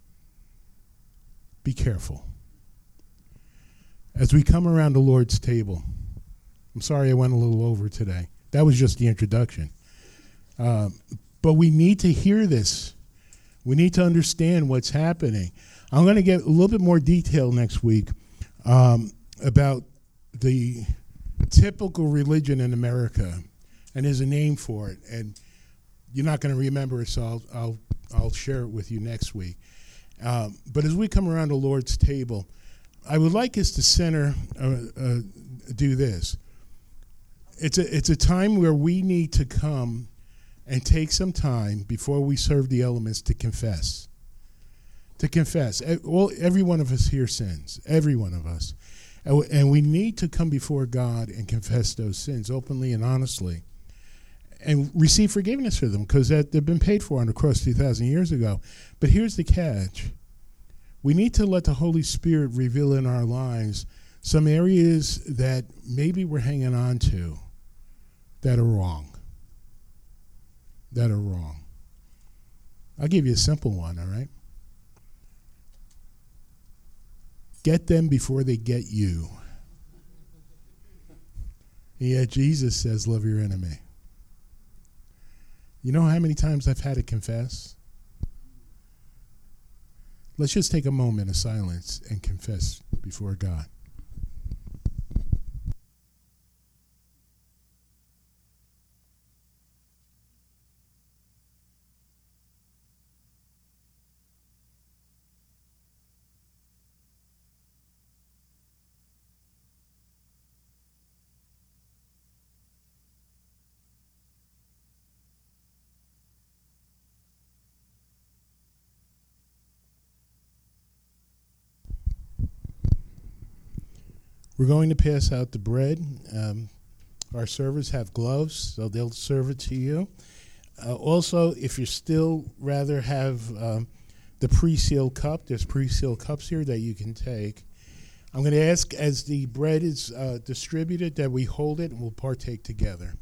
Be careful. As we come around the Lord's table, I'm sorry I went a little over today. That was just the introduction. Uh, but we need to hear this. We need to understand what's happening. I'm going to get a little bit more detail next week um, about the typical religion in America, and there's a name for it. And you're not going to remember it, so I'll, I'll, I'll share it with you next week. Um, but as we come around the Lord's table, I would like us to center, uh, uh, do this. It's a, it's a time where we need to come and take some time before we serve the elements to confess. To confess. Well, every one of us here sins. Every one of us. And we need to come before God and confess those sins openly and honestly and receive forgiveness for them, because they've been paid for on the cross two thousand years ago. But here's the catch. We need to let the Holy Spirit reveal in our lives some areas that maybe we're hanging on to that are wrong. That are wrong. I'll give you a simple one, all right? Get them before they get you. And yet Jesus says, love your enemy. You know how many times I've had to confess? Let's just take a moment of silence and confess before God. We're going to pass out the bread. Um, our servers have gloves, so they'll serve it to you. Uh, also, if you still rather have um, the pre-sealed cup, there's pre-sealed cups here that you can take. I'm going to ask, as the bread is uh, distributed, that we hold it and we'll partake together.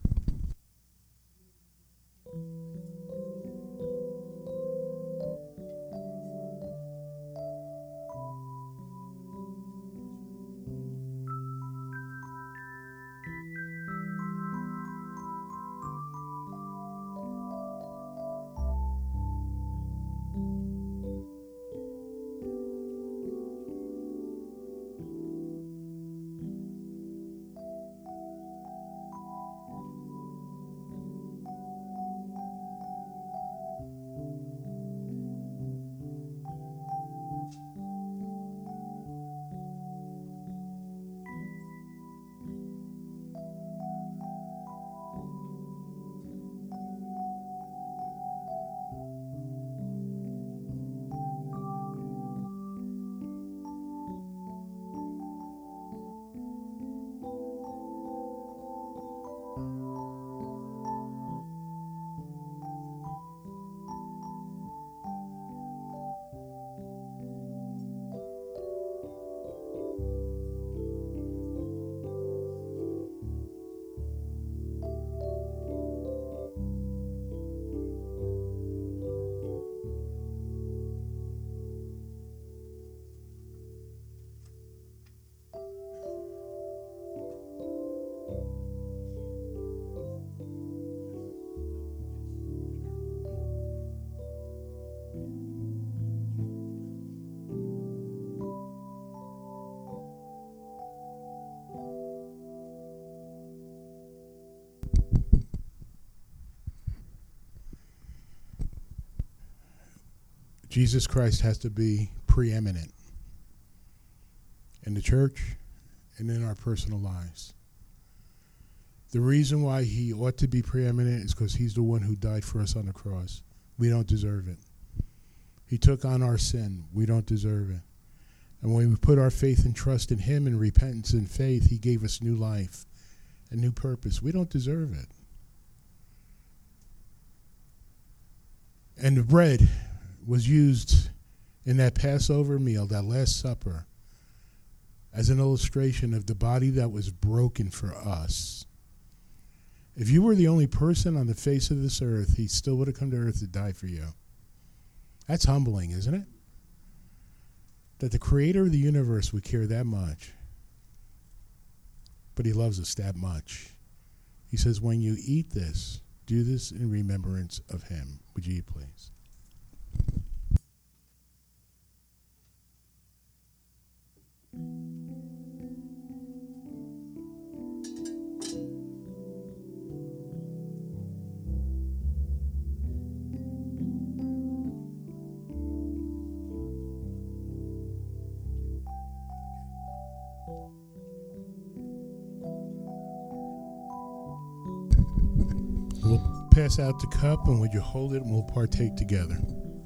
Jesus Christ has to be preeminent in the church and in our personal lives. The reason why he ought to be preeminent is because he's the one who died for us on the cross. We don't deserve it. He took on our sin. We don't deserve it. And when we put our faith and trust in him in repentance and faith, he gave us new life and new purpose. We don't deserve it. And the bread was used in that Passover meal, that Last Supper, as an illustration of the body that was broken for us. If you were the only person on the face of this earth, he still would have come to earth to die for you. That's humbling, isn't it? That the creator of the universe would care that much. But he loves us that much. He says, when you eat this, do this in remembrance of him. Would you eat, please? pass out the cup, and would you hold it and we'll partake together?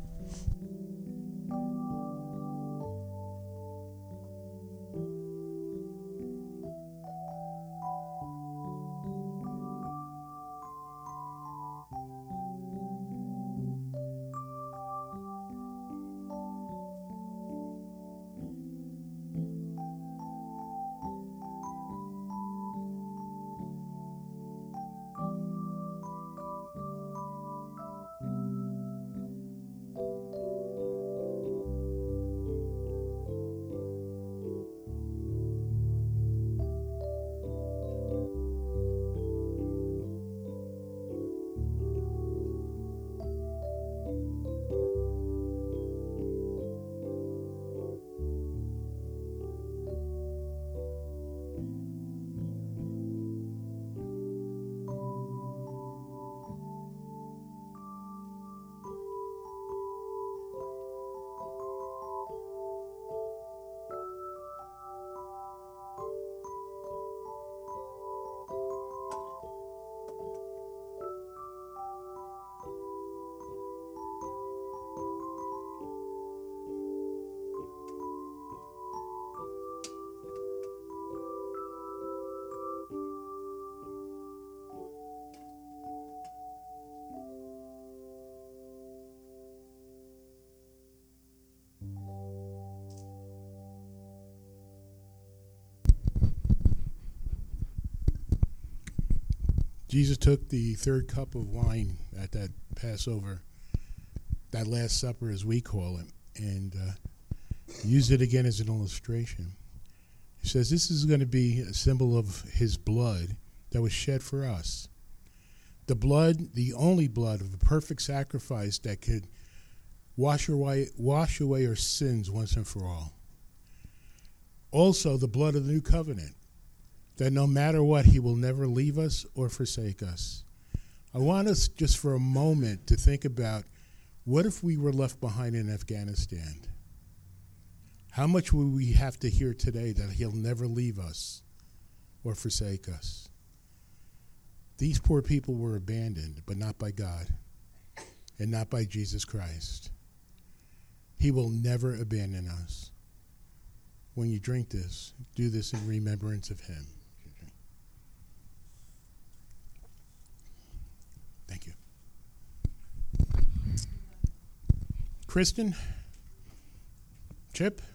Jesus took the third cup of wine at that Passover, that Last Supper as we call it, and uh, used it again as an illustration. He says this is going to be a symbol of his blood that was shed for us. The blood, the only blood of a perfect sacrifice that could wash away, wash away our sins once and for all. Also, the blood of the new covenant, that no matter what, he will never leave us or forsake us. I want us just for a moment to think about, what if we were left behind in Afghanistan? How much would we have to hear today that he'll never leave us or forsake us? These poor people were abandoned, but not by God and not by Jesus Christ. He will never abandon us. When you drink this, do this in remembrance of him. Thank you. Kristen? Chip?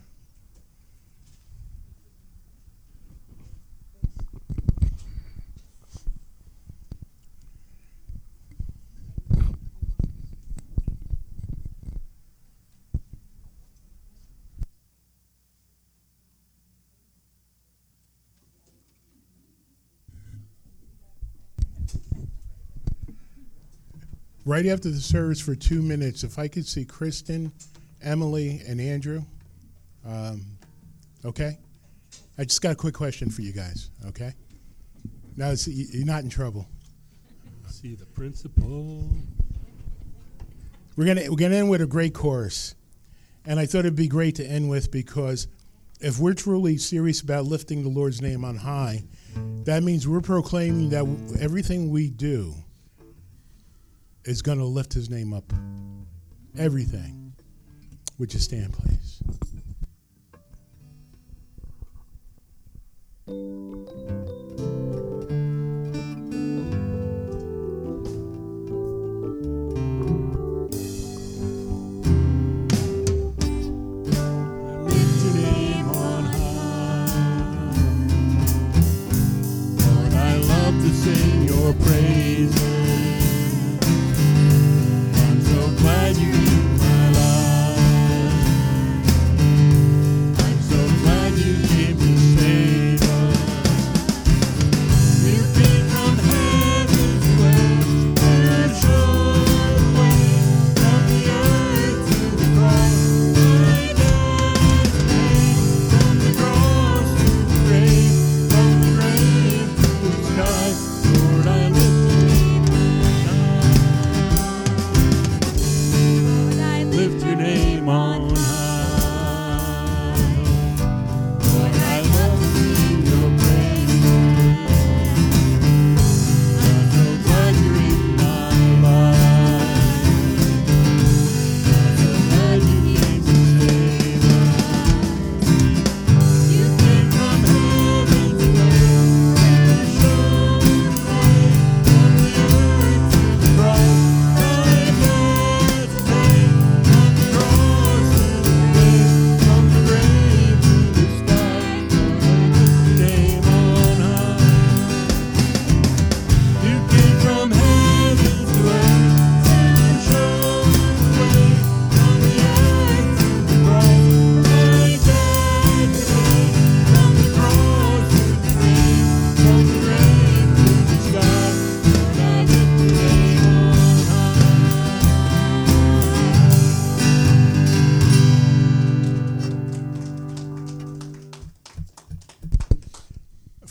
Right after the service for two minutes, if I could see Kristen, Emily, and Andrew. Um, okay? I just got a quick question for you guys, okay? Now, it's, you're not in trouble. See the principal. We're gonna we're gonna end with a great chorus, and I thought it'd be great to end with, because if we're truly serious about lifting the Lord's name on high, that means we're proclaiming that everything we do is going to lift his name up. Everything. Would you stand, please? Praises. I'm so glad you took my life.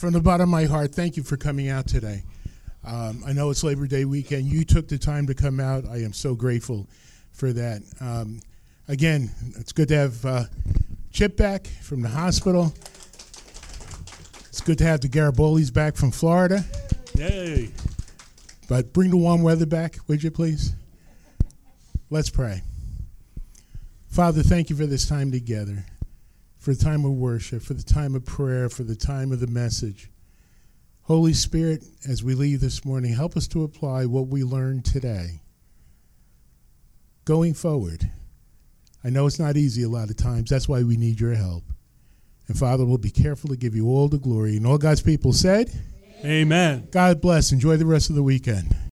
From the bottom of my heart, thank you for coming out today. Um, I know it's Labor Day weekend. You took the time to come out. I am so grateful for that. Um, again, it's good to have uh, Chip back from the hospital. It's good to have the Garibaldi's back from Florida. Yay. But bring the warm weather back, would you please? Let's pray. Father, thank you for this time together, for the time of worship, for the time of prayer, for the time of the message. Holy Spirit, as we leave this morning, help us to apply what we learned today. Going forward, I know it's not easy a lot of times. That's why we need your help. And Father, we'll be careful to give you all the glory. And all God's people said, Amen. God bless. Enjoy the rest of the weekend.